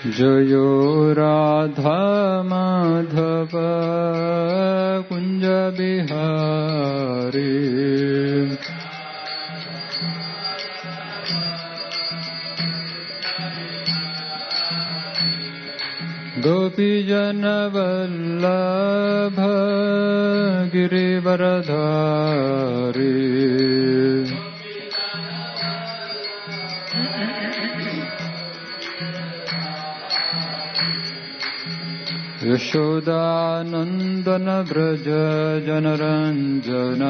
जयो राधा माधव कुंज बिहारी गोपीजन वल्लभ गिरिवरधारी यशोदानंदन व्रज जनरंजना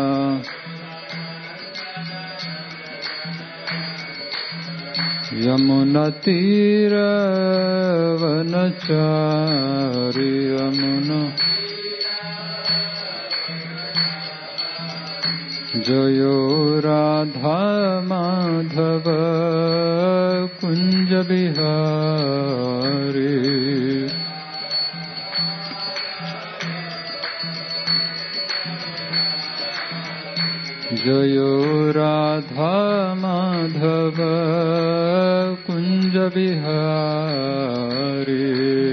यमुनतीरवनचारि यमुना जयो राधा माधव कुंज बिहारी जयो राधा माधव कुंज बिहारी।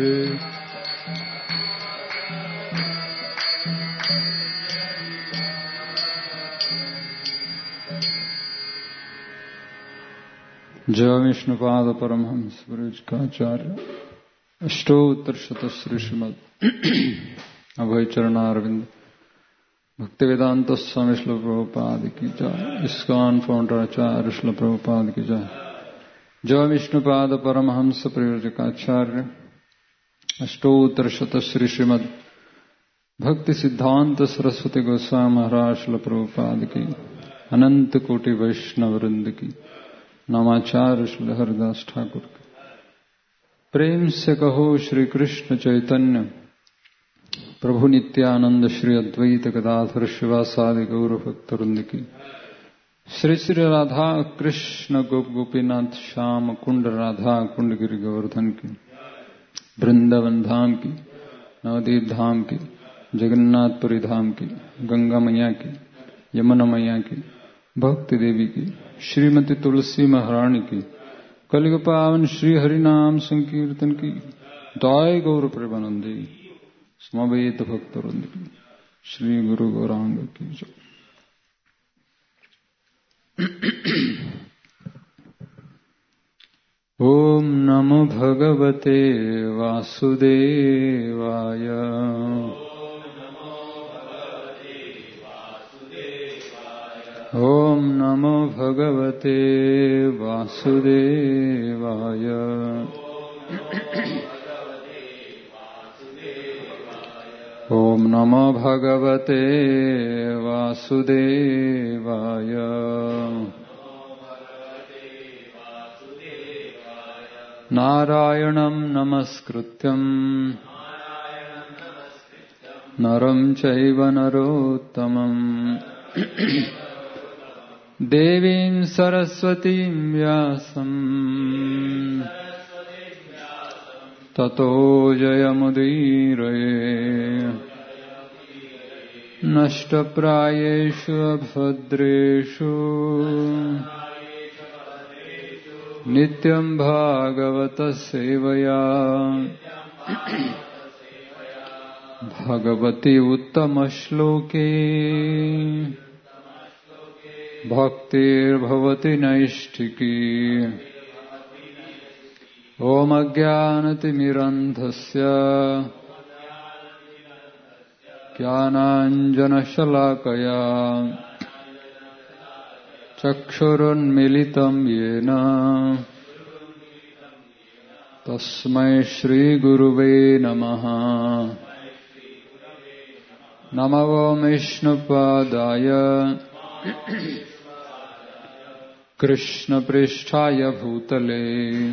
जय विष्णुपाद परमहंस परिव्राजकाचार्य अष्टोत्तर शतश्री श्रीमद् अभय चरणारविंद भक्ति वेदांत स्वामी श्रील प्रभुपाद की जय। इस्कॉन फाउंडर आचार्य श्रील प्रभुपाद की जय। जय विष्णुपाद परमहंस परिव्राजकाचार्य अष्टोत्तर शतश्री श्रीमद् भक्ति सिद्धांत सरस्वती गोस्वामी महाराज श्रील प्रभुपाद की अनंत कोटि वैष्णव वृंद की नामाचार्य श्री हरिदास ठाकुर की प्रेम से कहो श्री कृष्ण चैतन्य प्रभु नित्यानंद श्री अद्वैत गदाधर शिवासादि गौर भक्तवृंद की श्री श्री राधा कृष्ण गोप गोपीनाथ श्याम कुंड राधा कुंड गिरि गोवर्धन की वृंदावन धाम की नवदीप धाम की जगन्नाथपुरी धाम की गंगा मैया की यमुना मैया की भक्ति देवी की श्रीमती तुलसी महारानी की कलियुग पावन श्री हरिनाम संकीर्तन की दाय गौर प्रेमानंदी समवेत भक्तवृंद की श्री गुरु गौरांग की जय। ओम नमो भगवते वासुदेवाय ओम नमो भगवते वासुदेवाय ओम नमो भगवते वासुदेवाय नारायणं नमस्कृत्यं नरं चैव नरोत्तमं देवीं सरस्वतीं व्यासं ततो जयमुदीरये नष्टप्रायेषु अभद्रेषु नित्यं भागवत सेवया भगवती उत्तमश्लोके भक्तिर्भवति नैष्ठिकी ओम अज्ञानतिमिरन्धस्य ज्ञानाञ्जनशलाकया चक्षुरुन्मीलितं येन तस्मै श्रीगुरुवे नमः। नमो विष्णुपादाय कृष्णपृष्ठाय भूतले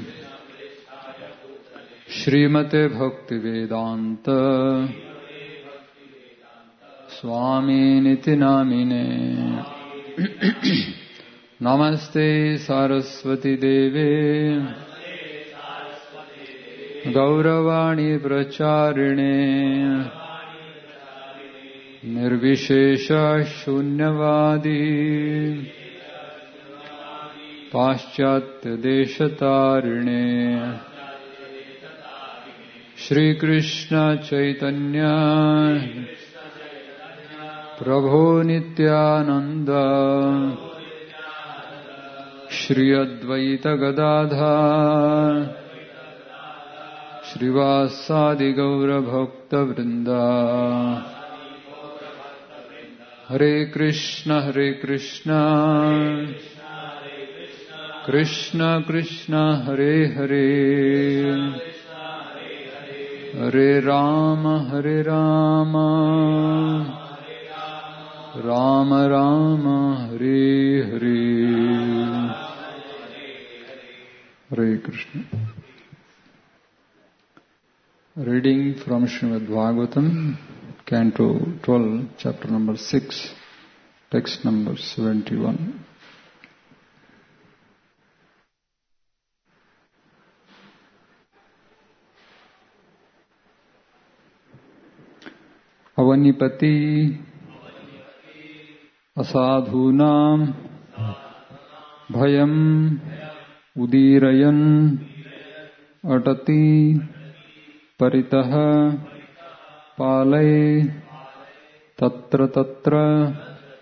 श्रीमते भक्तिवेदांत स्वामिनिति नामिने नमस्ते सरस्वती देवे गौरवाणी प्रचारिणे निर्विशेष शून्यवादी पाश्चात्य देशतारिणे Shri Krishna Chaitanya Prabhu Nityananda Shri Advaita Gadadhar Shrivasadi Gaura Bhakta Vrinda Hare Krishna Krishna Krishna Hare Hare Hare Rama Rama Rama Hare Hare Hare Krishna. Reading from Srimad Bhagavatam, Canto 12, Chapter number 6, Text number 71. Avanipati asadhunam bhayam udirayan atati paritah palay tatra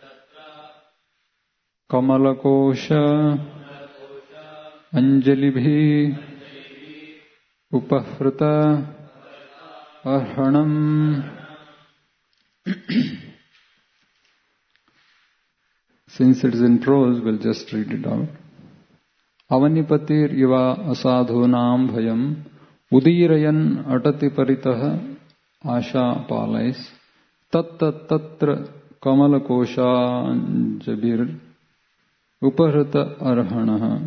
kamalakosha anjalibhi upahrita arhanam. Since it is in prose, we'll just read it out. Avanipatir iva asadhunam bhayam udirayan atati paritah asha palais tatra kamalakosha jabir upahrita arhanaha.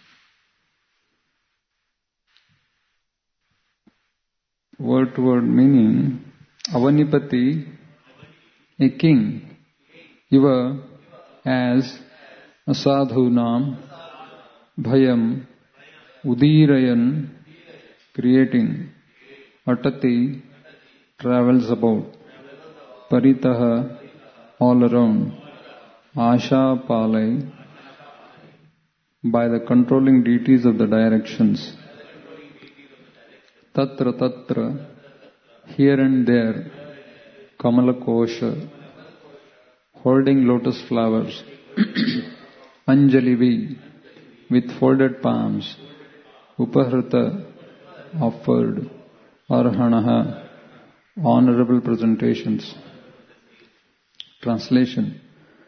Word to word meaning, Avanipati, a king, iva, as, asadhunam, bhayam, udirayan, creating, atati, travels about, paritaha, all around, asha palai, by the controlling deities of the directions, tatra, here and there, kamalakosha, holding lotus flowers, anjalivi, with folded palms, upahrita, offered, arhanaha, honorable presentations. Translation.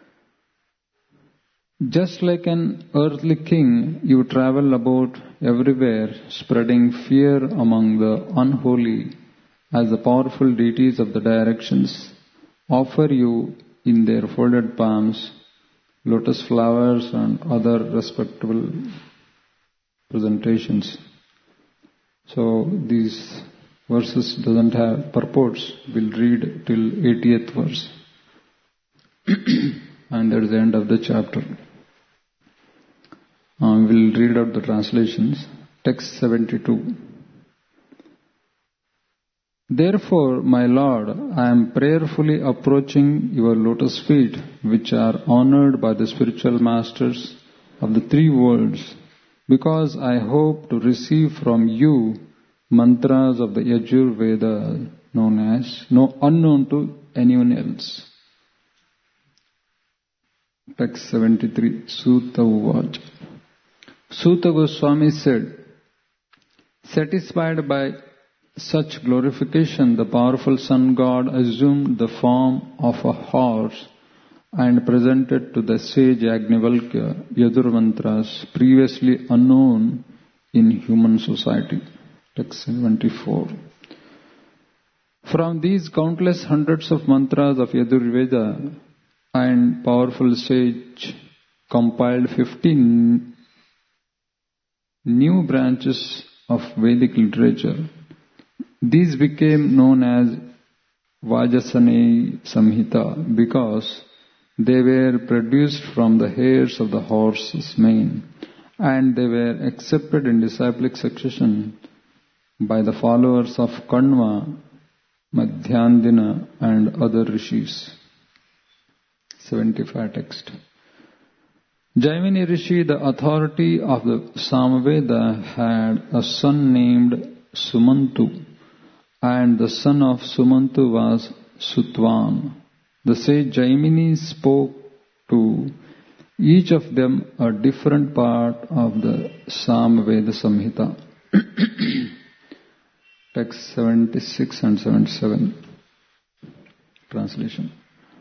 Just like an earthly king, you travel about everywhere, spreading fear among the unholy, as the powerful deities of the directions offer you in their folded palms lotus flowers and other respectable presentations. So these verses doesn't have purports. We'll read till 80th verse. And that's the end of the chapter. We'll read out the translations. Text 72. Therefore, my Lord, I am prayerfully approaching your lotus feet, which are honored by the spiritual masters of the three worlds, because I hope to receive from you mantras of the Yajur Veda unknown to anyone else. Text 73. Sutta Uvacha. Sutta Goswami said, satisfied by such glorification, the powerful sun god assumed the form of a horse and presented to the sage Yajnavalkya Yadur mantras previously unknown in human society. Text 74. From these countless hundreds of mantras of Yadur Veda and powerful sage compiled 15 new branches of Vedic literature. These became known as Vajasane Samhita because they were produced from the hairs of the horse's mane, and they were accepted in disciplic succession by the followers of Kanva, Madhyandina and other rishis. 75 text. Jaimini Rishi, the authority of the Samaveda, had a son named Sumantu, and the son of Sumantu was Sutwan. The sage Jaimini spoke to each of them a different part of the Samveda Samhita. Text 76 and 77. Translation.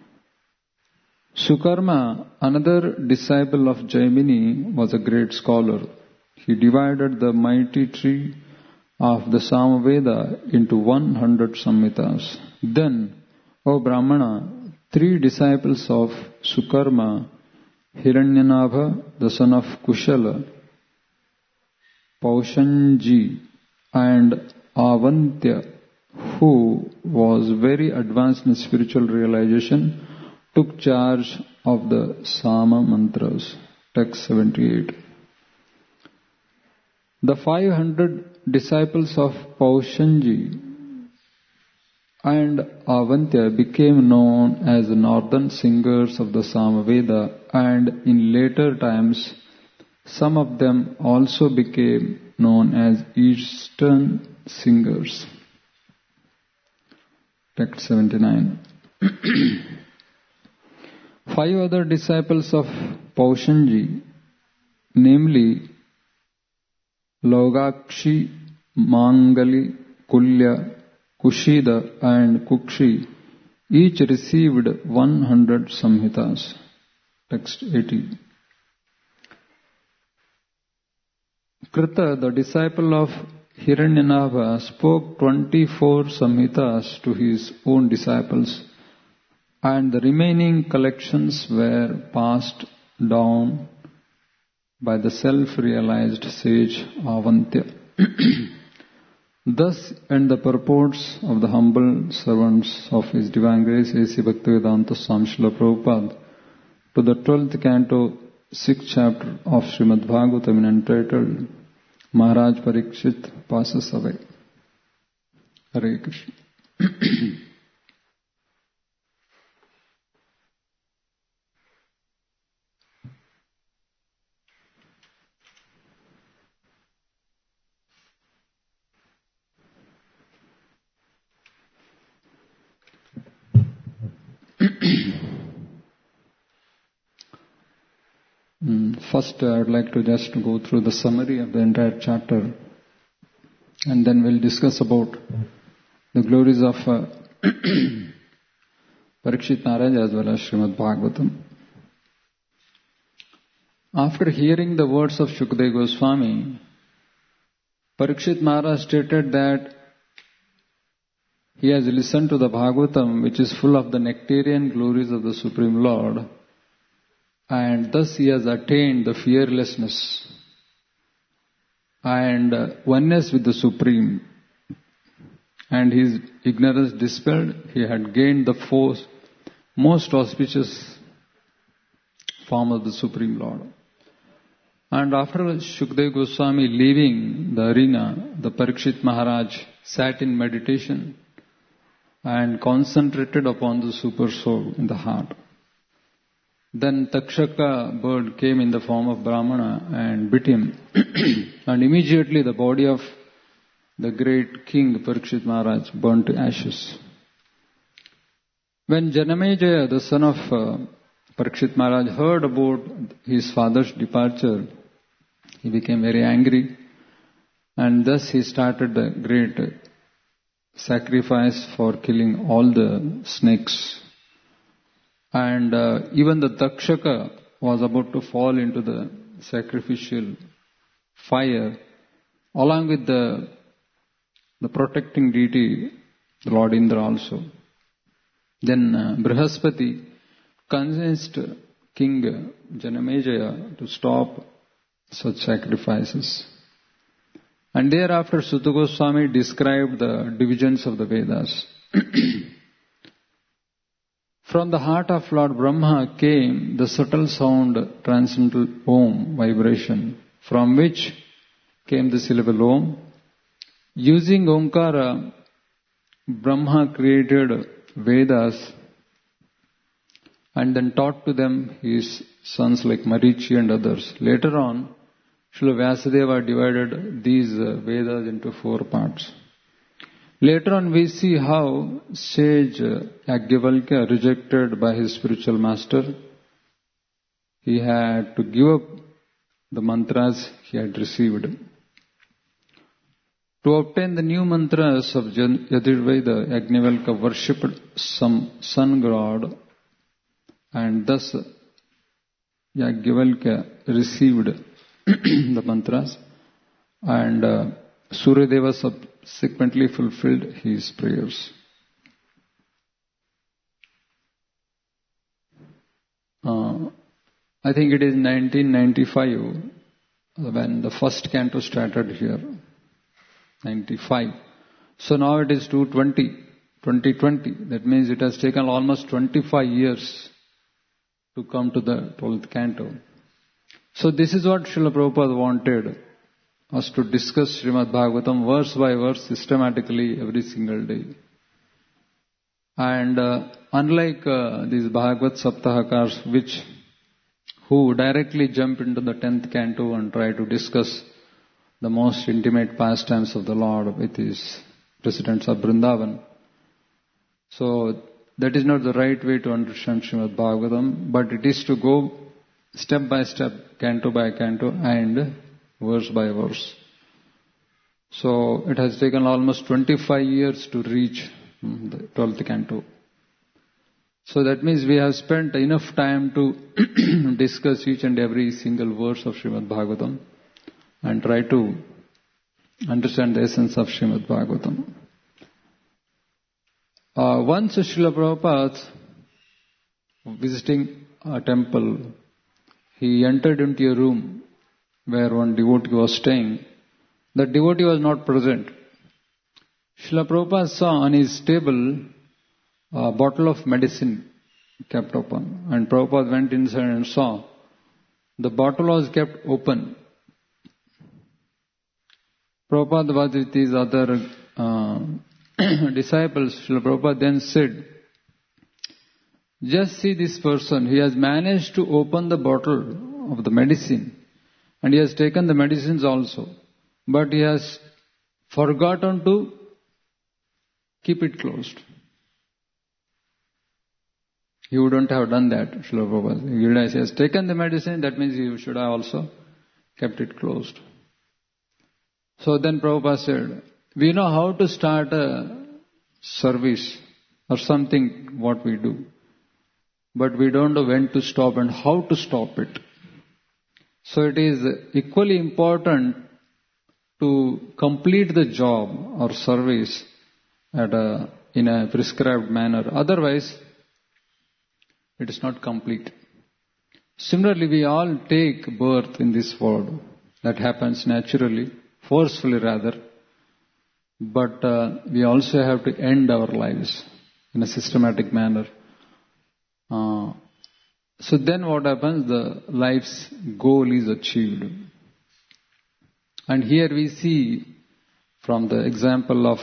Sukarma, another disciple of Jaimini, was a great scholar. He divided the mighty tree of the Samveda into 100 Samhitas. Then, O Brahmana, 3 disciples of Sukarma, Hiranyanabha, the son of Kushala, Paushanji, and Avantya, who was very advanced in spiritual realization, took charge of the Sama mantras. Text 78. The 500 disciples of Paushanji and Avantya became known as the northern singers of the Samaveda, and in later times some of them also became known as eastern singers. Text 79. 5 other disciples of Paushanji, namely Logakshi, Mangali, Kulya, Kushida and Kukshi, each received 100 Samhitas. Text 80. Krita, the disciple of Hiranyanabha, spoke 24 Samhitas to his own disciples, and the remaining collections were passed down by the self-realized sage Avantya. Thus end the purports of the humble servants of His Divine Grace A.C. Bhaktivedanta Swami Srila Prabhupada to the 12th canto, 6th chapter of Srimad Bhagavatam entitled Maharaj Parikshit passes away. Hare Krishna. First, I would like to just go through the summary of the entire chapter, and then we'll discuss about the glories of Parikshit Maharaj as well as Srimad Bhagavatam. After hearing the words of Shukadeva Goswami, Parikshit Maharaj stated that he has listened to the Bhagavatam, which is full of the nectarian glories of the Supreme Lord, and thus he has attained the fearlessness and oneness with the Supreme, and his ignorance dispelled. He had gained the most auspicious form of the Supreme Lord. And after Shukadeva Goswami leaving the arena, the Parikshit Maharaj sat in meditation and concentrated upon the Super Soul in the heart. Then Takshaka bird came in the form of Brahmana and bit him. And immediately the body of the great king Parikshit Maharaj burnt to ashes. When Janamejaya, the son of Parikshit Maharaj, heard about his father's departure, he became very angry, and thus he started the great sacrifice for killing all the snakes. And even the Takshaka was about to fall into the sacrificial fire, along with the protecting deity, the Lord Indra also. Then Brihaspati convinced King Janamejaya to stop such sacrifices. And thereafter Suta Goswami described the divisions of the Vedas. From the heart of Lord Brahma came the subtle sound, transcendental Om vibration, from which came the syllable Om. Using Omkara, Brahma created Vedas and then taught to them his sons like Marichi and others. Later on, Srila Vyasadeva divided these Vedas into 4 parts. Later on we see how sage Yajnavalkya, rejected by his spiritual master, he had to give up the mantras he had received. To obtain the new mantras of Yajurveda, Yajnavalkya worshipped some sun god, and thus Yajnavalkya received the mantras, and Suryadeva subsequently fulfilled his prayers. I think it is 1995 when the first canto started here. 95. So now it is 2020. That means it has taken almost 25 years to come to the 12th canto. So this is what Srila Prabhupada wanted us to discuss Srimad Bhagavatam verse by verse systematically every single day. And unlike these Bhagavad Saptahakars, who directly jump into the 10th canto and try to discuss the most intimate pastimes of the Lord with his residents of Vrindavan. So that is not the right way to understand Srimad Bhagavatam, but it is to go step by step, canto by canto and verse by verse. So it has taken almost 25 years to reach the 12th canto. So that means we have spent enough time to discuss each and every single verse of Srimad Bhagavatam and try to understand the essence of Srimad Bhagavatam. Once Srila Prabhupada, visiting a temple, he entered into a room where one devotee was staying. The devotee was not present. Srila Prabhupada saw on his table a bottle of medicine kept open. And Prabhupada went inside and saw the bottle was kept open. Prabhupada was with his other disciples. Srila Prabhupada then said, just see this person, he has managed to open the bottle of the medicine and he has taken the medicines also, but he has forgotten to keep it closed. He wouldn't have done that, Srila Prabhupada. He has taken the medicine, that means he should have also kept it closed. So then Prabhupada said, we know how to start a service or something what we do, but we don't know when to stop and how to stop it. So it is equally important to complete the job or service in a prescribed manner. Otherwise, it is not complete. Similarly, we all take birth in this world. That happens naturally, forcefully rather. But we also have to end our lives in a systematic manner. So then what happens? The life's goal is achieved. And here we see from the example of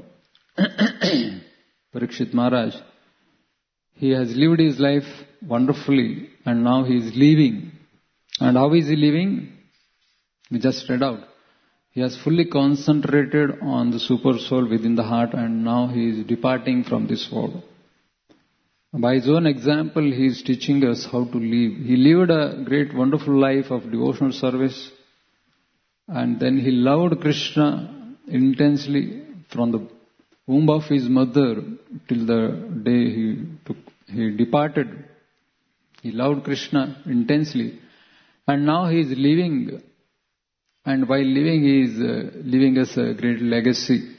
Parikshit Maharaj, he has lived his life wonderfully and now he is leaving. And how is he leaving? We just read out. He has fully concentrated on the super soul within the heart and now he is departing from this world. By his own example, he is teaching us how to live. He lived a great wonderful life of devotional service and then he loved Krishna intensely from the womb of his mother till the day he departed. He loved Krishna intensely and now he is leaving, and while leaving he is leaving us a great legacy,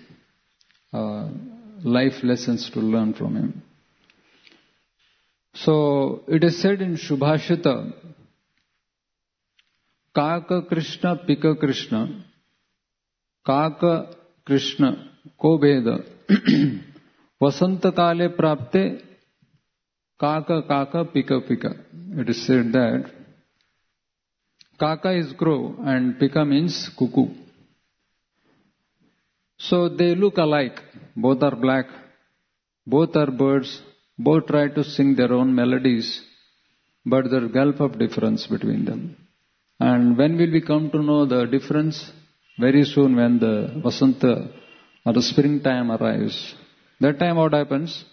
life lessons to learn from him. So it is said in Subhashita, Kaka Krishna Pika Krishna, Kaka Krishna Ko Bheda, Vasanta Kale Prapte, Kaka Kaka Pika Pika. It is said that Kaka is crow and Pika means cuckoo. So they look alike. Both are black. Both are birds. Both try to sing their own melodies. But there is a gulf of difference between them. And when will we come to know the difference? Very soon when the Vasanta or the springtime arrives, that time what happens?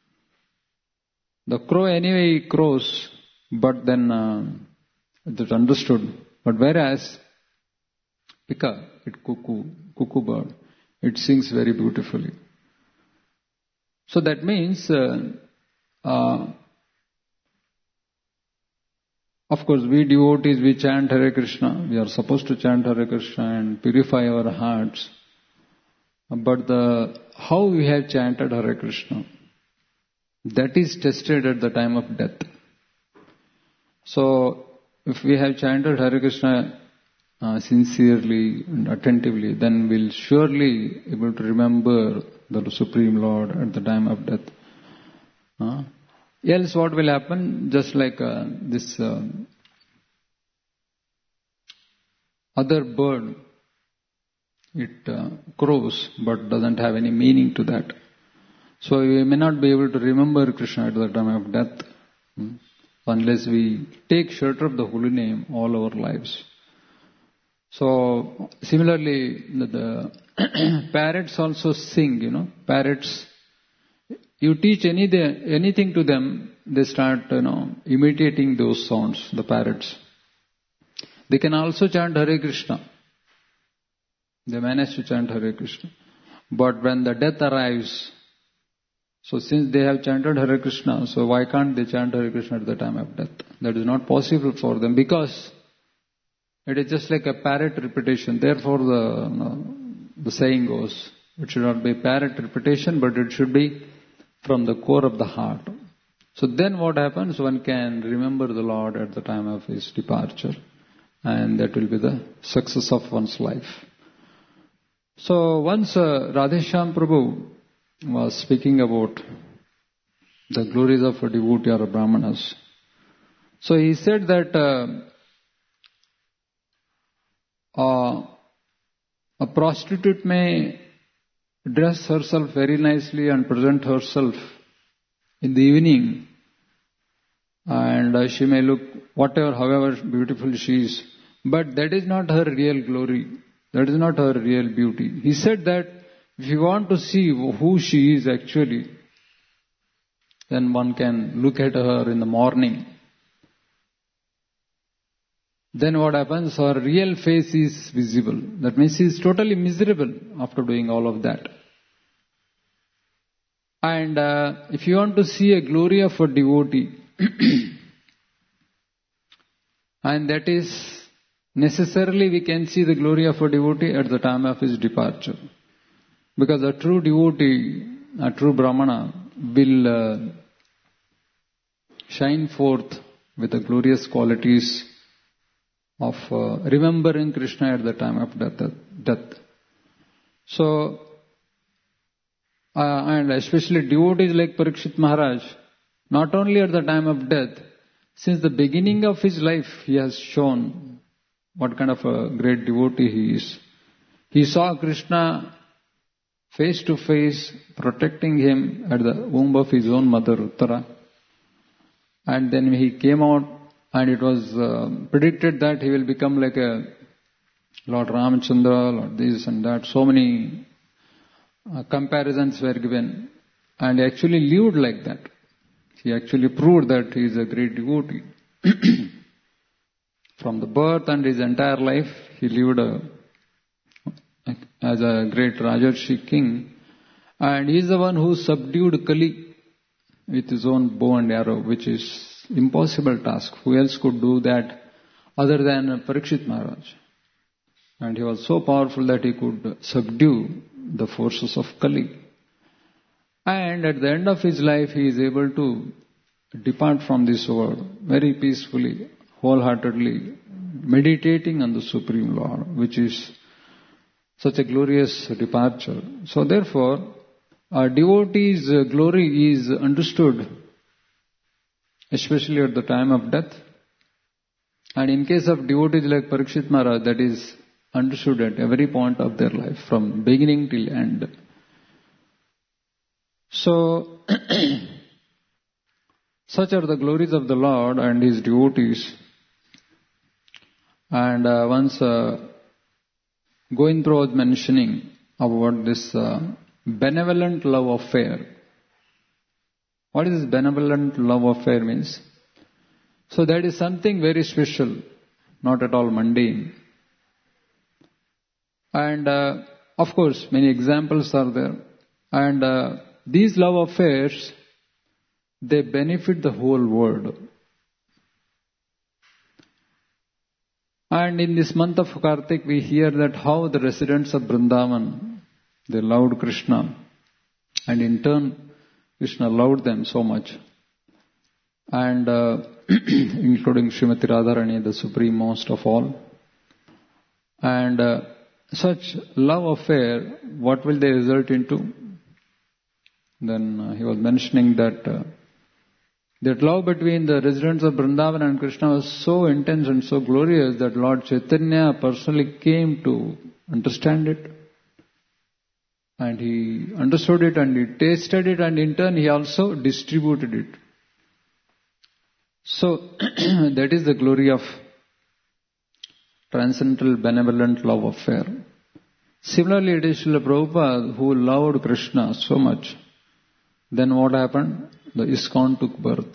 The crow anyway crows, but then it's understood. But whereas Pika, cuckoo bird, it sings very beautifully. So that means, of course, we devotees, we chant Hare Krishna. We are supposed to chant Hare Krishna and purify our hearts. But how we have chanted Hare Krishna, that is tested at the time of death. So, if we have chanted Hare Krishna sincerely and attentively, then we'll surely able to remember the Supreme Lord at the time of death. Else what will happen? Just like this other bird, it crows but doesn't have any meaning to that. So we may not be able to remember Krishna at the time of death unless we take shelter of the holy name all our lives. So similarly, the parrots also sing, parrots. You teach anything to them, they start, imitating those sounds, the parrots. They can also chant Hare Krishna. They manage to chant Hare Krishna. But when the death arrives, so since they have chanted Hare Krishna, so why can't they chant Hare Krishna at the time of death? That is not possible for them because it is just like a parrot repetition. Therefore, the saying goes, it should not be parrot repetition, but it should be from the core of the heart. So then what happens? One can remember the Lord at the time of his departure. And that will be the success of one's life. So once Radheshyam Prabhu was speaking about the glories of a devotee or a brahmanas. So he said that a prostitute may dress herself very nicely and present herself in the evening, and she may look however beautiful she is, but that is not her real glory. That is not her real beauty. He said that if you want to see who she is actually, then one can look at her in the morning. Then what happens? Her real face is visible. That means she is totally miserable after doing all of that. And if you want to see a glory of a devotee, and that is necessarily we can see the glory of a devotee at the time of his departure. Because a true devotee, a true brahmana will shine forth with the glorious qualities of remembering Krishna at the time of death. So, and especially devotees like Parikshit Maharaj, not only at the time of death, since the beginning of his life, he has shown what kind of a great devotee he is. He saw Krishna face to face, protecting him at the womb of his own mother, Uttara. And then he came out, and it was predicted that he will become like a Lord Ramachandra, Lord this and that. So many comparisons were given. And he actually lived like that. He actually proved that he is a great devotee. From the birth and his entire life, he lived as a great Rajarshi king. And he is the one who subdued Kali with his own bow and arrow, which is impossible task. Who else could do that other than Parikshit Maharaj? And he was so powerful that he could subdue the forces of Kali. And at the end of his life, he is able to depart from this world very peacefully, wholeheartedly, meditating on the Supreme Lord, which is such a glorious departure. So therefore, a devotee's glory is understood, especially at the time of death. And in case of devotees like Parikshit Maharaj, that is understood at every point of their life, from beginning till end. So, such are the glories of the Lord and His devotees. And once Goindra was mentioning about this benevolent love affair. What is this benevolent love affair means? So that is something very special, not at all mundane. And of course, many examples are there. And these love affairs, they benefit the whole world. And in this month of Kartik, we hear that how the residents of Vrindavan, they loved Krishna. And in turn, Krishna loved them so much. And including Srimati Radharani, the supreme-most of all. And such love affair, what will they result into? Then he was mentioning that that love between the residents of Vrindavan and Krishna was so intense and so glorious that Lord Chaitanya personally came to understand it. And he understood it and he tasted it, and in turn he also distributed it. So that is the glory of transcendental benevolent love affair. Similarly, it is Srila Prabhupada who loved Krishna so much. Then what happened? The ISKCON took birth.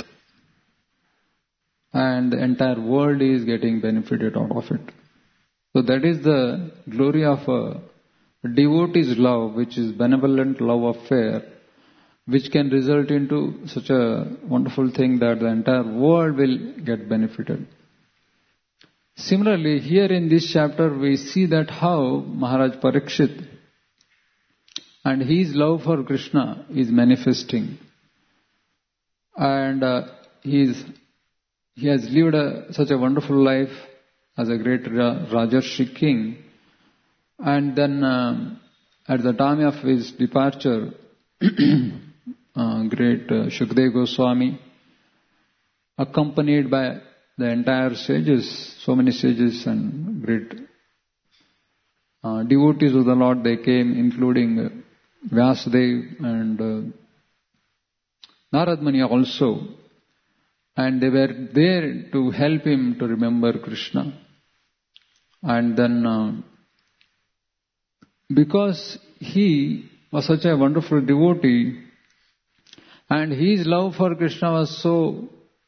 And the entire world is getting benefited out of it. So that is the glory of a devotee's love, which is benevolent love affair, which can result into such a wonderful thing that the entire world will get benefited. Similarly, here in this chapter, we see that how Maharaj Parikshit and his love for Krishna is manifesting. And he has lived such a wonderful life as a great Rajarshi king. And then at the time of his departure, great Shukdev Goswami, accompanied by the entire sages, so many sages and great devotees of the Lord, they came, including Vyasadev and Narad Muni also. And they were there to help him to remember Krishna. And then because he was such a wonderful devotee and his love for Krishna was so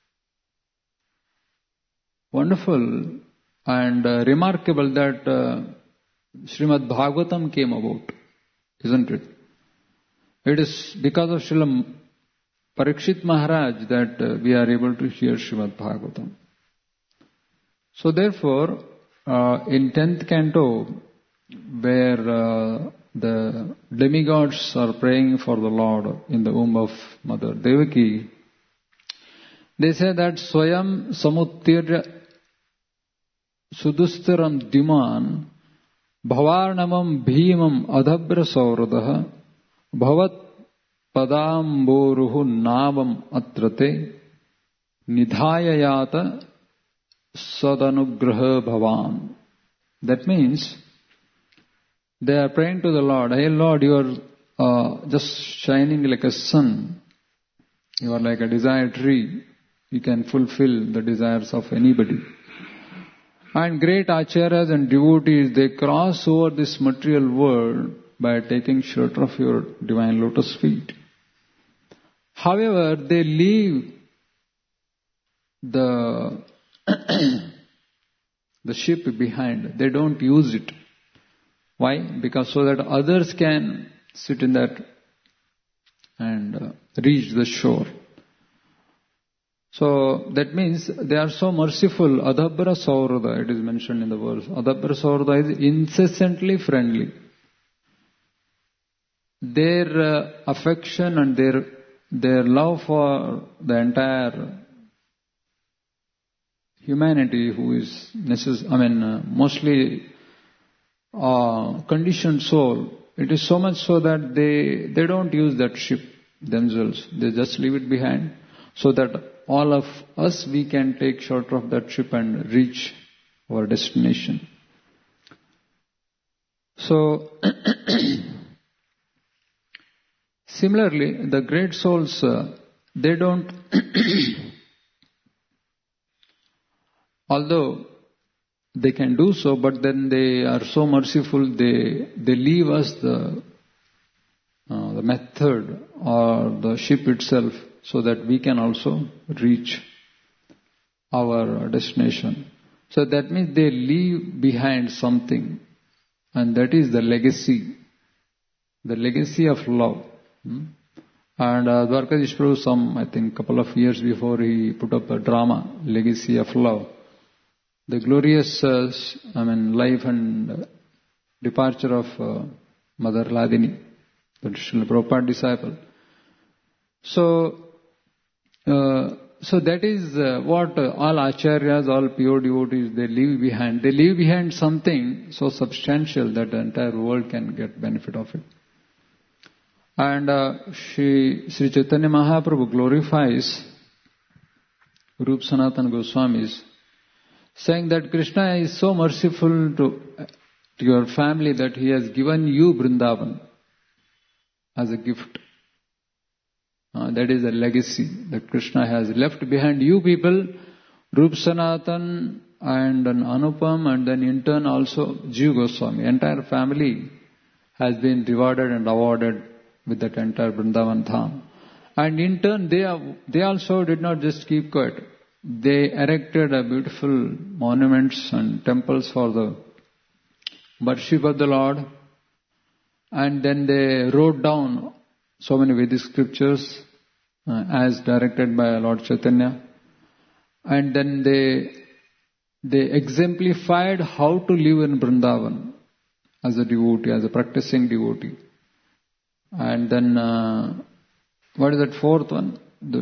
wonderful and remarkable that Srimad Bhagavatam came about, isn't it? It is because of Srila Parikshit Maharaj that we are able to hear Srimad Bhagavatam. So therefore, in 10th canto, where the demigods are praying for the Lord in the womb of Mother Devaki, they say that Swayam Samuttirya Sudustiram Diman Bhavarnamam Bhimam Adhabra Sauradaha Bhavat Padamboruhu Navam Atrate Nidhayayata Sadanugraha Bhavan. That means they are praying to the Lord, hey Lord, you are just shining like a sun. You are like a desire tree. You can fulfill the desires of anybody. And great acharyas and devotees, they cross over this material world by taking shelter of your divine lotus feet. However, they leave the ship behind. They don't use it. Why? Because so that others can sit in that and reach the shore. So that means they are so merciful. Adhabra Saurada, it is mentioned in the verse. Adhabra Saurada is incessantly friendly. Their affection and their love for the entire humanity, who is mostly conditioned soul, it is so much so that they don't use that ship themselves. They just leave it behind so that all of us, we can take shelter of that ship and reach our destination. So, similarly, the great souls, they don't, although they can do so, but then they are so merciful, they leave us the method or the ship itself so that we can also reach our destination. So that means they leave behind something, and that is the legacy of love. And Dwarkadish Prabhu, I think couple of years before, he put up a drama, Legacy of Love. The glorious, life and departure of Mother Hladini, the Srila Prabhupada disciple. So that is what all acharyas, all pure devotees, they leave behind. They leave behind something so substantial that the entire world can get benefit of it. And Sri Chaitanya Mahaprabhu glorifies Rup Sanatana Goswamis, saying that Krishna is so merciful to your family that he has given you Vrindavan as a gift. That is a legacy that Krishna has left behind you people, Rup Sanatan and then Anupam, and then in turn also Jiva Goswami. Entire family has been rewarded and awarded with that entire Vrindavan Dham. And in turn they also did not just keep quiet. They erected a beautiful monuments and temples for the worship of the Lord. And then they wrote down so many Vedic scriptures as directed by Lord Chaitanya. And then they exemplified how to live in Vrindavan as a devotee, as a practicing devotee. And then, what is that fourth one?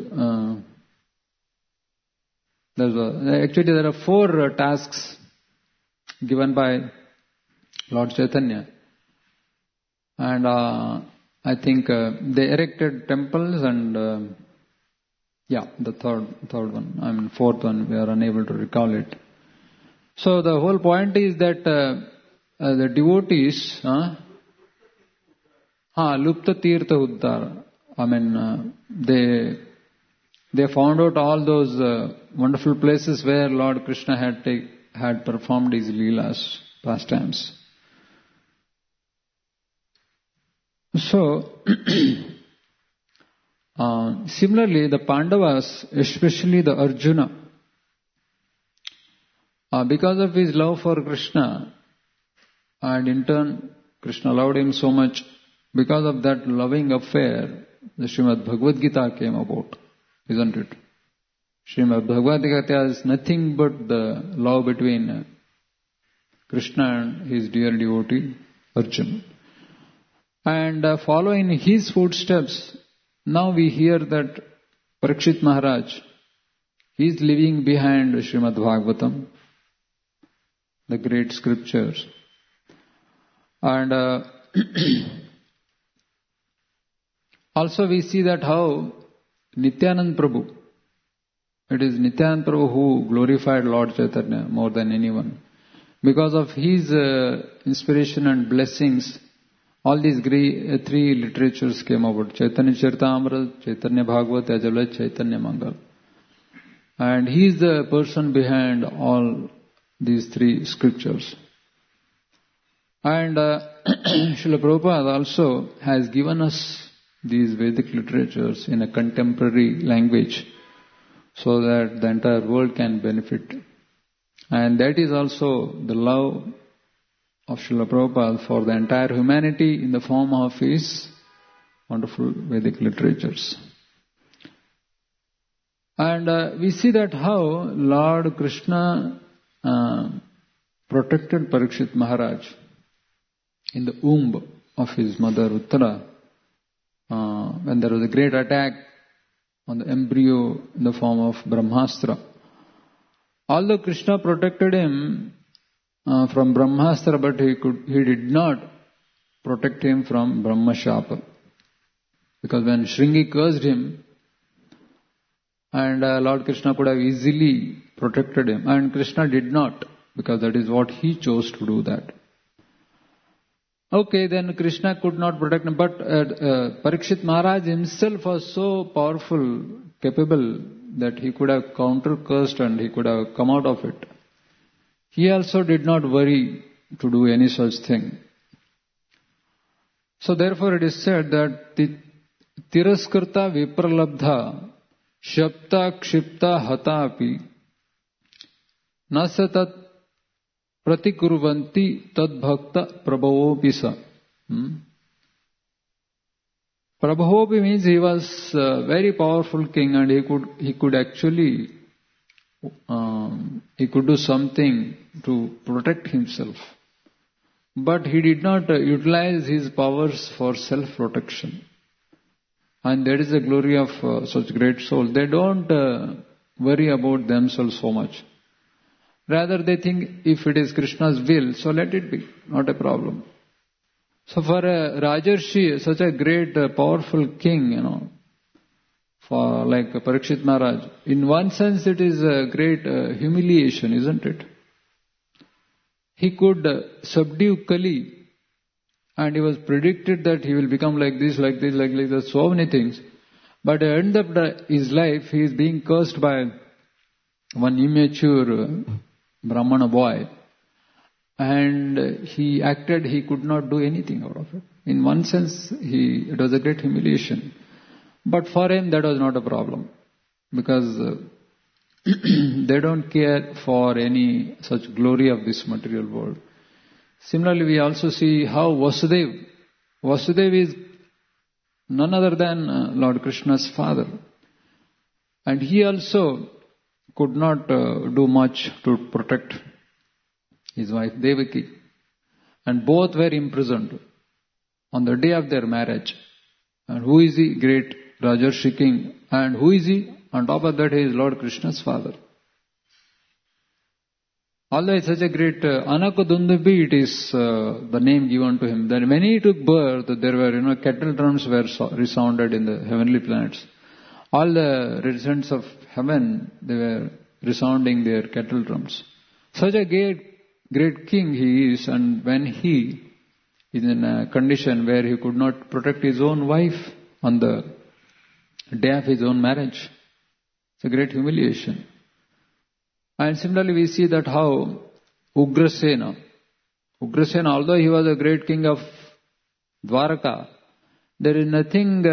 Actually, there are 4 tasks given by Lord Chaitanya. And I think they erected temples and, the third one. Fourth one, we are unable to recall it. So the whole point is that the devotees, Lupta Tirtha Uddhara. They found out all those wonderful places where Lord Krishna had performed his leelas, pastimes. So, similarly, the Pandavas, especially the Arjuna, because of his love for Krishna, and in turn Krishna loved him so much, because of that loving affair, the Srimad Bhagavad Gita came about, isn't it? Srimad Bhagavad Gita is nothing but the love between Krishna and his dear devotee Arjuna. And following his footsteps, now we hear that Parikshit Maharaj, he is leaving behind Srimad Bhagavatam, the great scriptures. And also we see that how Nityanand Prabhu, it is Nityanand Prabhu who glorified Lord Chaitanya more than anyone. Because of his inspiration and blessings, all these 3 literatures came about. Chaitanya Charitamrita, Chaitanya Bhagavat, as well as Chaitanya Mangal. And he is the person behind all these 3 scriptures. And Srila Prabhupada also has given us these Vedic literatures in a contemporary language so that the entire world can benefit. And that is also the love of Srila Prabhupada for the entire humanity in the form of his wonderful Vedic literatures. And we see that how Lord Krishna protected Parikshit Maharaj in the womb of his mother Uttara, when there was a great attack on the embryo in the form of Brahmastra. Although Krishna protected him from Brahmastra, but he did not protect him from Brahmashapa. Because when Shringi cursed him, and Lord Krishna could have easily protected him, and Krishna did not, because that is what he chose to do that. Okay, then Krishna could not protect him, but Parikshit Maharaj himself was so powerful, capable, that he could have counter-cursed and he could have come out of it. he also did not worry to do any such thing. So therefore it is said that the tiraskrta vipralabdha shapta kshipta hata api nasatat pratikurvanti tad bhakta prabhavopisa. Prabhavopi means he was a very powerful king, and he could actually he could do something to protect himself. But he did not utilize his powers for self-protection. And that is the glory of such great souls. They don't worry about themselves so much. Rather, they think if it is Krishna's will, so let it be, not a problem. So for a Rajarshi, such a great, powerful king, for like Parikshit Maharaj, in one sense it is a great humiliation, isn't it? He could subdue Kali, and he was predicted that he will become like this, like this, like this, so many things. But at the end of his life, he is being cursed by one immature Brahmana boy. And he acted, he could not do anything out of it. In one sense, it was a great humiliation. But for him, that was not a problem. Because they don't care for any such glory of this material world. Similarly, we also see how Vasudev is none other than Lord Krishna's father. And he also could not do much to protect his wife Devaki. And both were imprisoned on the day of their marriage. And who is the great Rajarshi king? And who is he? On top of that, he is Lord Krishna's father. Although it's such a great Anakadundabi, it is the name given to him. Then when he took birth, there were, kettle drums were resounded in the heavenly planets. All the residents of heaven, they were resounding their kettle drums. Such a great king he is, and when he is in a condition where he could not protect his own wife on the day of his own marriage, it's a great humiliation. And similarly we see that how Ugrasena, although he was a great king of Dwaraka, there is nothing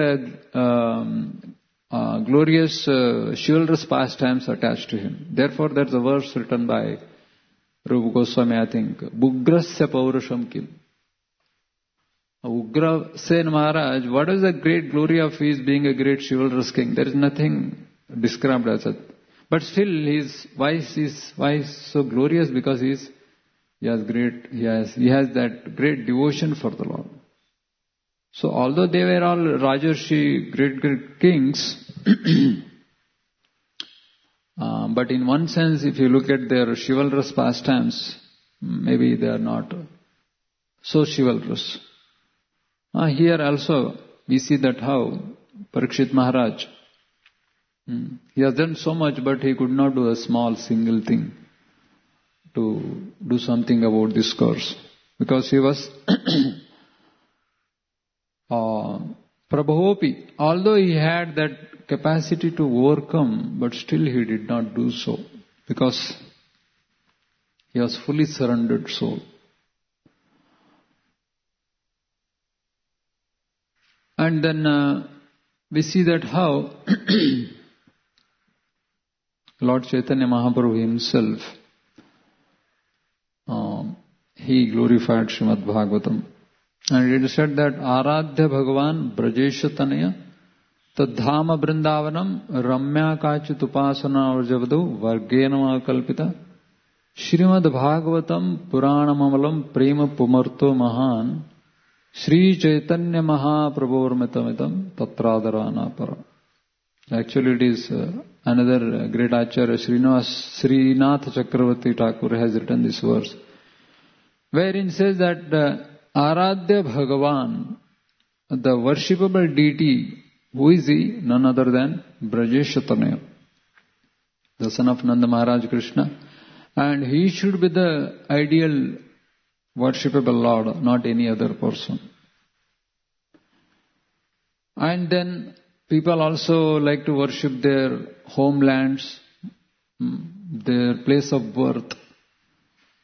glorious chivalrous pastimes attached to him. Therefore there's a verse written by Rupa Goswami, I think, Ugrasya Paurusham Kim. Ugrasena Maharaj, what is the great glory of his being a great chivalrous king? There is nothing described as such. But still, why is so glorious? Because he has that great devotion for the Lord. So, although they were all Rajarshi, great kings, but in one sense, if you look at their chivalrous pastimes, maybe they are not so chivalrous. Here also, we see that how Parikshit Maharaj, he has done so much, but he could not do a small single thing to do something about this curse. Because he was Prabhavopi. Although he had that capacity to overcome, but still he did not do so. Because he was fully surrendered soul. And then we see that how Lord Chaitanya Mahaprabhu himself, he glorified Srimad Bhagavatam. And it is said that Aradhya Bhagavan Brajeshatanaya Tadhama Vrindavanam Ramya Kachit Upasana Varjavadu Vargenama Kalpita Srimad Bhagavatam Puranamamalam Prema Pumarto Mahan Sri Chaitanya Mahaprabhurmitamitam Tatradarana Para. Actually, it is another great Acharya, Srinath Chakravarti Thakur has written this verse, wherein says that Aradhya Bhagavan, the worshipable deity, who is he? None other than Brajeshatanaya, the son of Nanda Maharaj Krishna. And he should be the ideal worshipable Lord, not any other person. And then people also like to worship their homelands, their place of birth.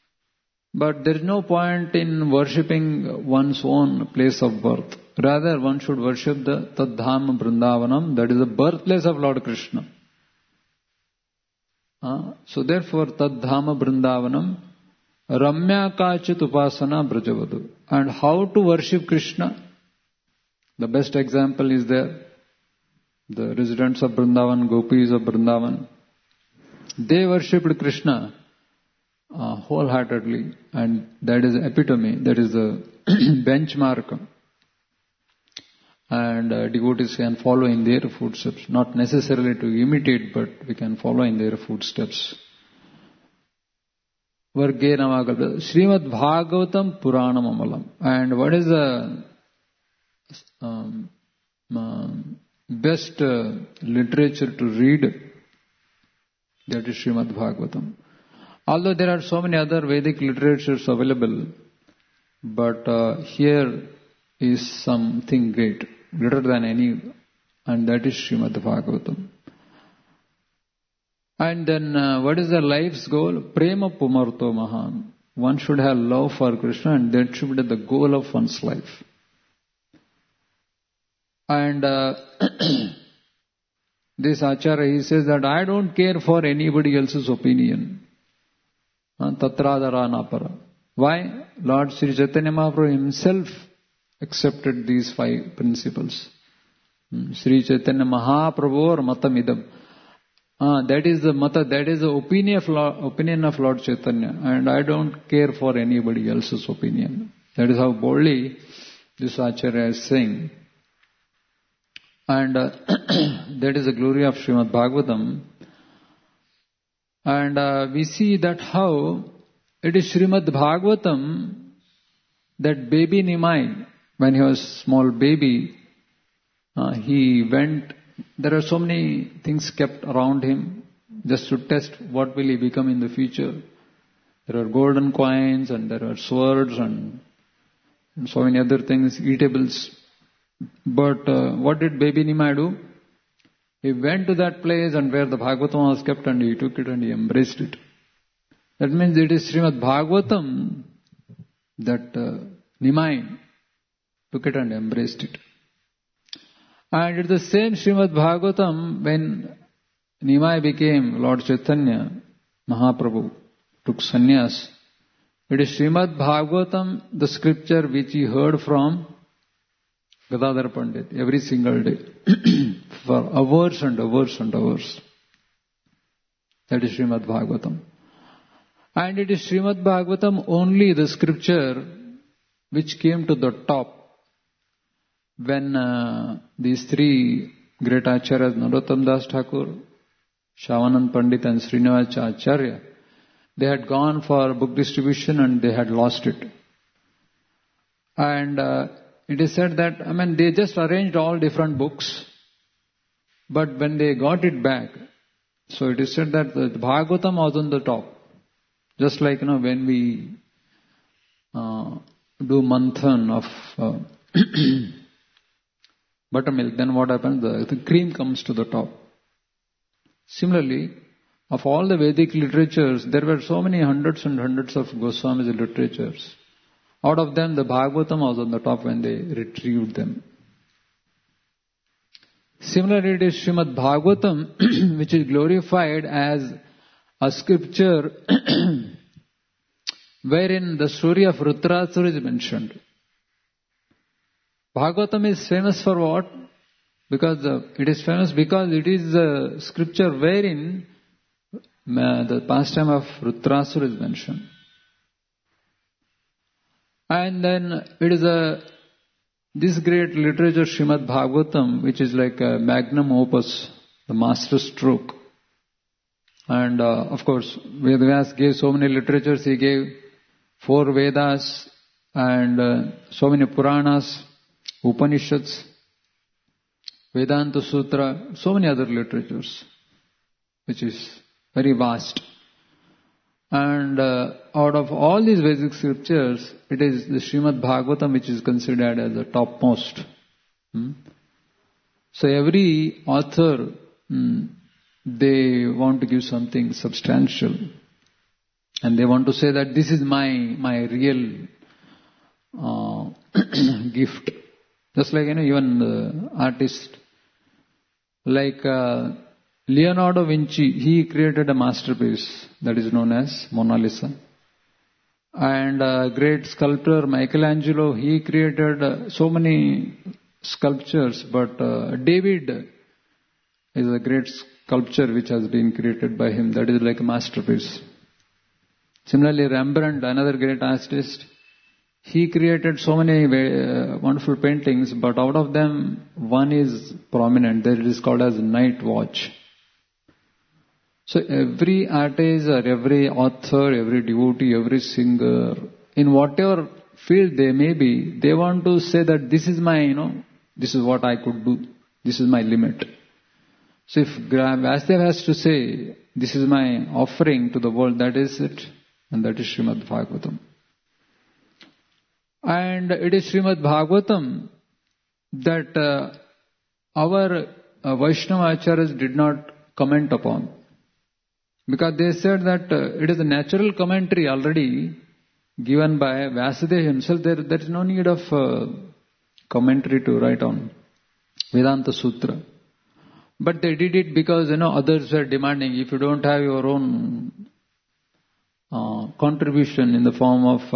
But there is no point in worshipping one's own place of birth. Rather, one should worship the Tadham Vrindavanam, that is the birthplace of Lord Krishna. So therefore, Tadham Vrindavanam, Ramya Kachit Upasana Brajavadu. And how to worship Krishna? The best example is there. The residents of Vrindavan, Gopis of Vrindavan, they worshipped Krishna wholeheartedly, and that is epitome, that is the benchmark. And devotees can follow in their footsteps, not necessarily to imitate, but we can follow in their footsteps. Varge Namagalpa, Srimad Bhagavatam Puranam Amalam. And what is the best literature to read? That is Srimad Bhagavatam. Although there are so many other Vedic literatures available, but here is something greater than any, and that is Srimad Bhagavatam. And then what is the life's goal? Prema Pumarto Mahan. One should have love for Krishna, and that should be the goal of one's life. And this Acharya, he says that I don't care for anybody else's opinion. Tatradara Napara. Why? Lord Sri Chaitanya Mahaprabhu himself accepted these 5 principles. Sri Chaitanya Mahaprabhu or Matamidam. That is the Mata, that is the opinion of Lord Chaitanya, and I don't care for anybody else's opinion. That is how boldly this Acharya is saying. And that is the glory of Srimad Bhagavatam. And we see that how it is Srimad Bhagavatam, that baby Nimai, when he was small baby, he went, there are so many things kept around him just to test what will he become in the future. There are golden coins and there are swords and so many other things, eatables. But what did baby Nimai do? He went to that place and where the Bhagavatam was kept, and he took it and he embraced it. That means it is Srimad Bhagavatam that Nimai took it and embraced it. And it's the same Srimad Bhagavatam when Nimai became Lord Chaitanya Mahaprabhu, took sannyas. It is Srimad Bhagavatam, the scripture which he heard from Gadadhar Pandit every single day for hours and hours and hours. That is Srimad Bhagavatam. And it is Srimad Bhagavatam only the scripture which came to the top when these 3 great acharyas, Narottam Das Thakur, Shyamanand Pandit and Srinivas Acharya, they had gone for book distribution and they had lost it. And it is said that, they just arranged all different books, but when they got it back, so it is said that the Bhagavatam was on the top. Just like, when we do manthan of buttermilk, then what happens? The cream comes to the top. Similarly, of all the Vedic literatures, there were so many hundreds and hundreds of Goswami's literatures. Out of them, the Bhagavatam was on the top when they retrieved them. Similarly, it is Srimad Bhagavatam which is glorified as a scripture wherein the story of Vritrasura is mentioned. Bhagavatam is famous for what? It is famous because it is the scripture wherein the pastime of Vritrasura is mentioned. And then it is this great literature, Srimad Bhagavatam, which is like a magnum opus, the master stroke. And of course, Vedavyas gave so many literatures. He gave 4 Vedas and so many Puranas, Upanishads, Vedanta Sutra, so many other literatures, which is very vast. And out of all these Vedic scriptures, it is the Srimad Bhagavatam which is considered as the topmost. So every author, they want to give something substantial. And they want to say that this is my real gift. Just like, even the artist, like Leonardo Vinci, he created a masterpiece that is known as Mona Lisa. And great sculptor Michelangelo, he created so many sculptures, but David is a great sculpture which has been created by him. That is like a masterpiece. Similarly, Rembrandt, another great artist, he created so many wonderful paintings, but out of them, one is prominent. That is called as Night Watch. So every artist or every author, every devotee, every singer, in whatever field they may be, they want to say that this is my, this is what I could do. This is my limit. So if Vyasdev has to say, this is my offering to the world, that is it. And that is Srimad Bhagavatam. And it is Srimad Bhagavatam that our Vaishnava Acharyas did not comment upon. Because they said that it is a natural commentary already given by Vyasadeva himself. There is no need of commentary to write on Vedanta Sutra. But they did it because, others were demanding, if you don't have your own contribution in the form of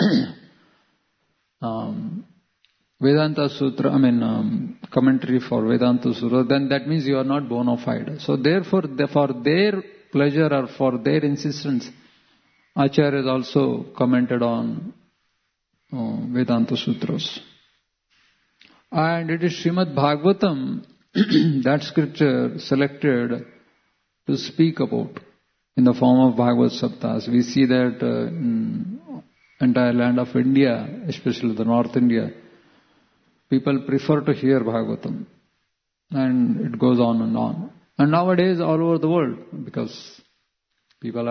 Vedanta Sutra, commentary for Vedanta Sutra, then that means you are not bona fide. So therefore, for their pleasure or for their insistence, Acharyas also commented on Vedanta Sutras. And it is Srimad Bhagavatam that scripture selected to speak about in the form of Bhagavad Saptas. We see that in entire land of India, especially the North India, people prefer to hear Bhagavatam. And it goes on and on. And nowadays all over the world, because people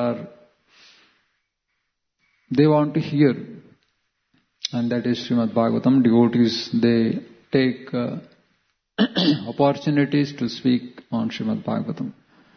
they want to hear. And that is Srimad Bhagavatam. Devotees, they take opportunities to speak on Srimad Bhagavatam.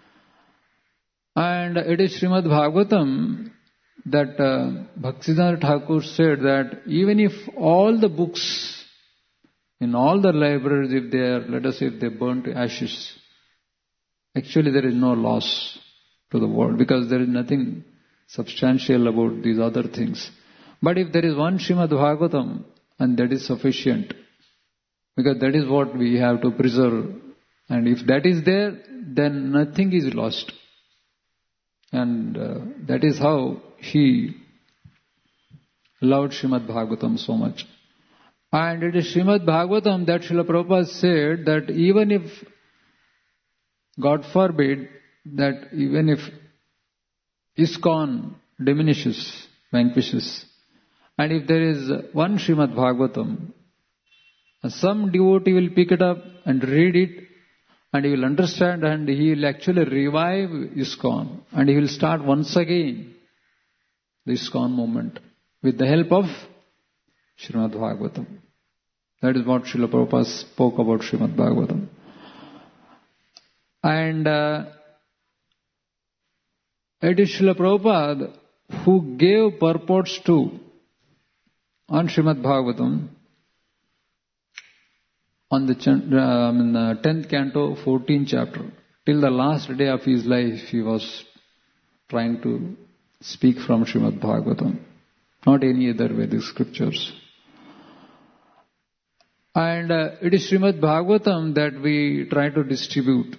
And it is Srimad Bhagavatam that Bhaktisiddhanta Thakur said that even if all the books in all the libraries, if they are, let us say, if they burn to ashes, actually there is no loss to the world, because there is nothing substantial about these other things. But if there is one Srimad Bhagavatam, and that is sufficient, because that is what we have to preserve. And if that is there, then nothing is lost. And that is how he loved Srimad Bhagavatam so much. And it is Srimad Bhagavatam that Srila Prabhupada said that even if, God forbid, that even if ISKCON diminishes, vanquishes, and if there is one Srimad Bhagavatam, some devotee will pick it up and read it, and he will understand, and he will actually revive ISKCON, and he will start once again the ISKCON movement with the help of Srimad Bhagavatam. That is what Srila Prabhupada spoke about Srimad Bhagavatam. And it is Srila Prabhupada who gave purports to on Srimad Bhagavatam on the 10th canto, 14th chapter. Till the last day of his life, he was trying to speak from Srimad Bhagavatam, not any other Vedic scriptures. And it is Srimad Bhagavatam that we try to distribute.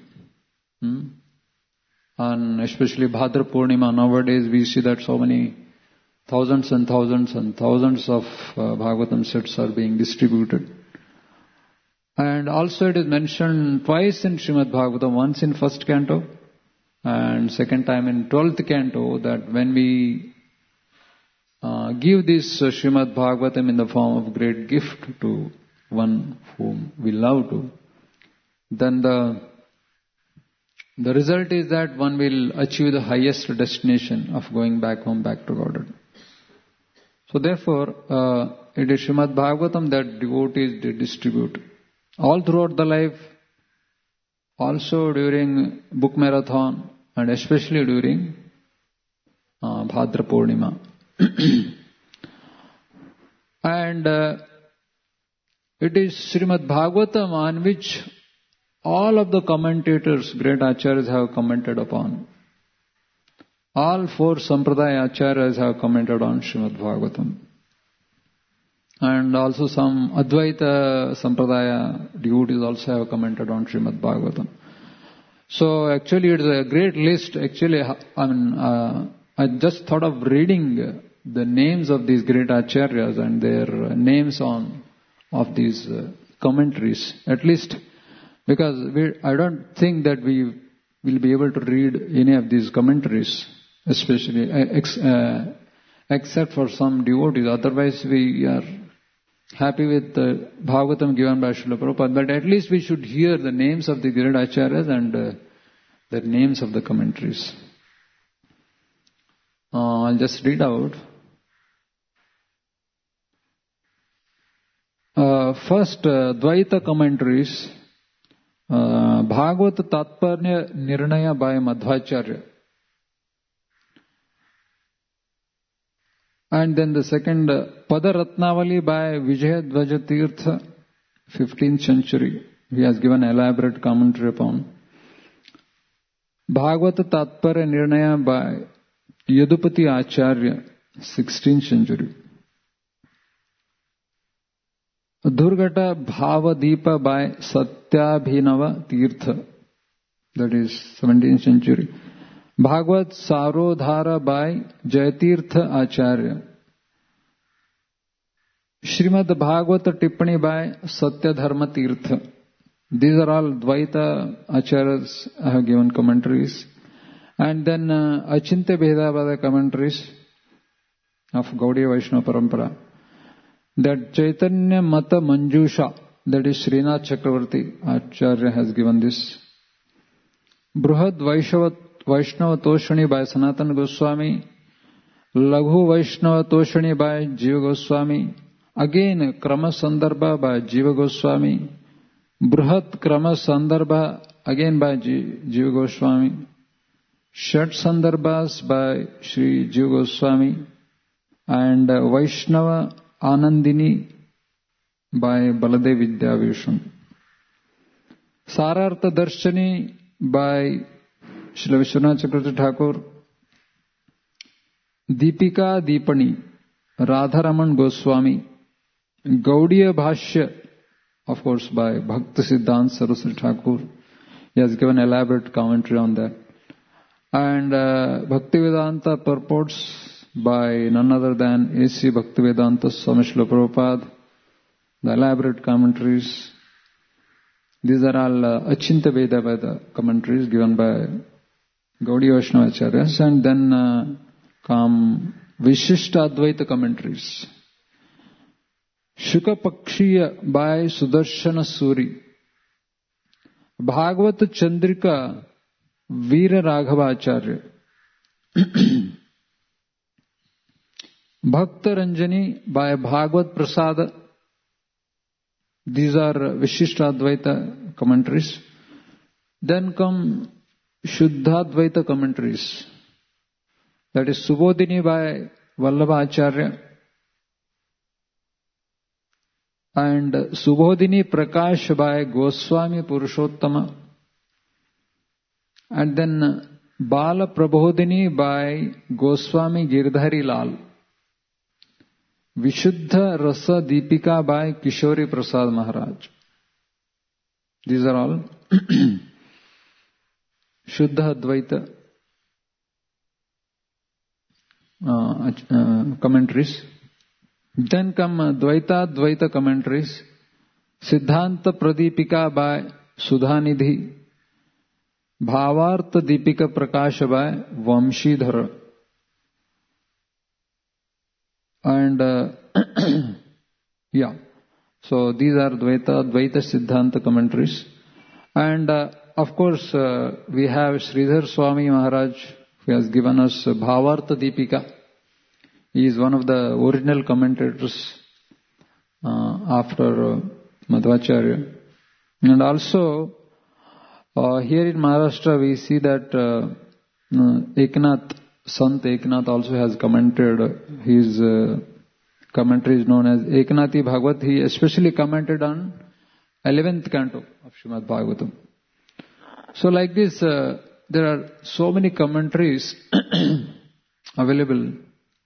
And especially Bhadra Purnima, nowadays we see that so many thousands and thousands and thousands of Bhagavatam sets are being distributed. And also it is mentioned twice in Srimad Bhagavatam, once in first canto and second time in 12th canto, that when we give this Srimad Bhagavatam in the form of great gift to one whom we love to, then the result is that one will achieve the highest destination of going back home, back to Godhead. So therefore, it is Srimad Bhagavatam that devotees they distribute all throughout the life, also during book marathon, and especially during Bhadra Purnima. And it is Srimad Bhagavatam on which all of the commentators, great acharyas, have commented upon. All four Sampradaya acharyas have commented on Srimad Bhagavatam. And also some Advaita Sampradaya devotees also have commented on Srimad Bhagavatam. So actually it is a great list. Actually, I just thought of reading the names of these great acharyas and their names of these commentaries. At least because I don't think that we will be able to read any of these commentaries, especially except for some devotees. Otherwise we are happy with the Bhagavatam given by Srila Prabhupada, but at least we should hear the names of the great acharyas and the names of the commentaries. I'll just read out. First, Dvaita commentaries. Bhagavata Tatparya Nirnaya by Madhvacharya. And then the second, Pada Ratnavali by Vijayadvaja Tirtha, 15th century. He has given elaborate commentary upon. Bhagavata Tatparya Nirnaya by Yadupati Acharya, 16th century. Durgata Bhavadeepa by Satyabhinava Tirtha, that is 17th century. Bhagavad Sarodhara by Jayatirtha Acharya. Srimad Bhagavata Tippani by Satyadharma Tirtha. These are all Dvaita Acharyas have given commentaries. And then Achintya Bhedabhada commentaries of Gaudiya Vaishnava Parampara. That Chaitanya Mata Manjusha, that is Srinath Chakravarti Acharya has given this. Bruhad Vaishnava Toshani by Sanatana Goswami. Laghu Vaishnava Toshani by Jiva Goswami. Again Krama Sandarbha by Jiva Goswami. Bruhat Krama Sandarbha again by Jiva Goswami. Shat Sandarbhas by Sri Jiva Goswami. And Vaishnava Anandini by Baladev Vidyavishnu. Sarartha Darshani by Srila Vishwanath Chakravarti Thakur. Deepika Deepani, Radharaman Goswami. Gaudiya Bhashya, of course by Bhakti Siddhanta Saraswati Thakur. He has given elaborate commentary on that. And Bhaktivedanta purports by none other than A.C. Bhaktivedanta Swami Srila Prabhupada. The elaborate commentaries. These are all Achintya Bhedabhada commentaries given by Gaudiya Vaishnava Acharyas. And then come Vishishta Advaita commentaries. Shuka Pakshiya by Sudarshana Suri. Bhagavata Chandrika Veera Raghava Acharya. Bhakta Ranjani by Bhagavat Prasada. These are Vishishta Advaita commentaries. Then come Shuddhadvaita commentaries. That is Subodhini by Vallabha Acharya. And Subodhini Prakash by Goswami Purushottama. And then Bala Prabodhini by Goswami Girdhari Lal. Vishuddha Rasa Deepika by Kishori Prasad Maharaj. These are all Shuddha Advaita commentaries. Then come Dvaita Advaita commentaries. Siddhanta Pradipika by Sudhanidhi. Bhavartha Deepika Prakasha by Vamshidhara. And yeah, so these are Dvaita Siddhanta commentaries. And of course we have Sridhar Swami Maharaj, who has given us Bhavartha Deepika. He is one of the original commentators after Madhvacharya. And also here in Maharashtra we see that Eknath Sant Eknath also has commented. His commentary is known as Eknathi Bhagavat. He especially commented on 11th canto of Srimad Bhagavatam. So like this, there are so many commentaries available,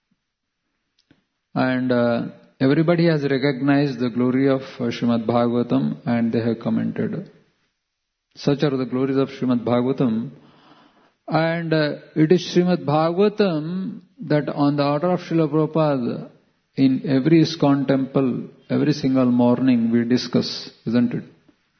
and everybody has recognized the glory of Srimad Bhagavatam and they have commented. Such are the glories of Srimad Bhagavatam. And it is Srimad Bhagavatam that on the order of Srila Prabhupada, in every ISKCON temple, every single morning we discuss, isn't it?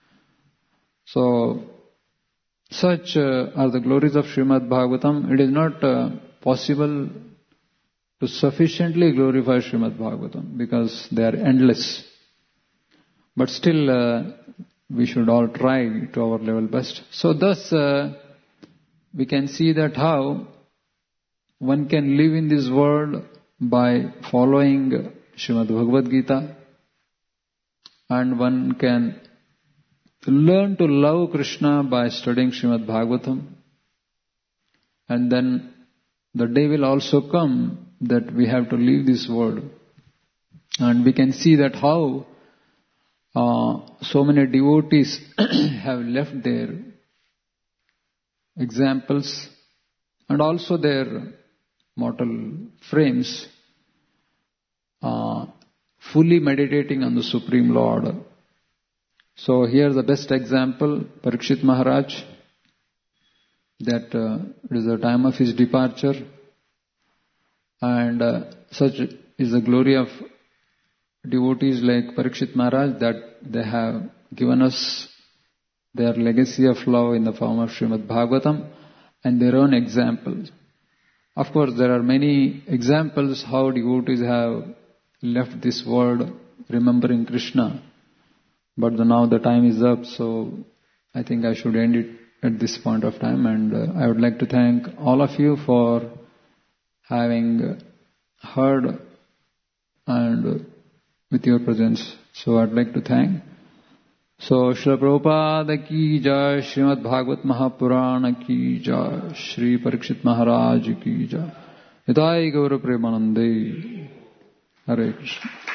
So, such are the glories of Srimad Bhagavatam. It is not possible to sufficiently glorify Srimad Bhagavatam because they are endless. But still, we should all try to our level best. So thus, we can see that how one can live in this world by following Srimad Bhagavad Gita, and one can learn to love Krishna by studying Srimad Bhagavatam, and then the day will also come that we have to leave this world, and we can see that how so many devotees have left their examples and also their mortal frames, fully meditating on the Supreme Lord. So here the best example, Parikshit Maharaj, that it is the time of his departure, and such is the glory of devotees like Parikshit Maharaj, that they have given us their legacy of love in the form of Srimad Bhagavatam and their own examples. Of course, there are many examples how devotees have left this world remembering Krishna. But now the time is up, so I think I should end it at this point of time. And I would like to thank all of you for having heard and with your presence. So I'd like to thank. So Srila Prabhupada ki jai, Srimad Bhagavat Mahapurana ki jai, Shri Parikshit Maharaj ki jai. Nitai Gaura Premanande. Hare Krishna.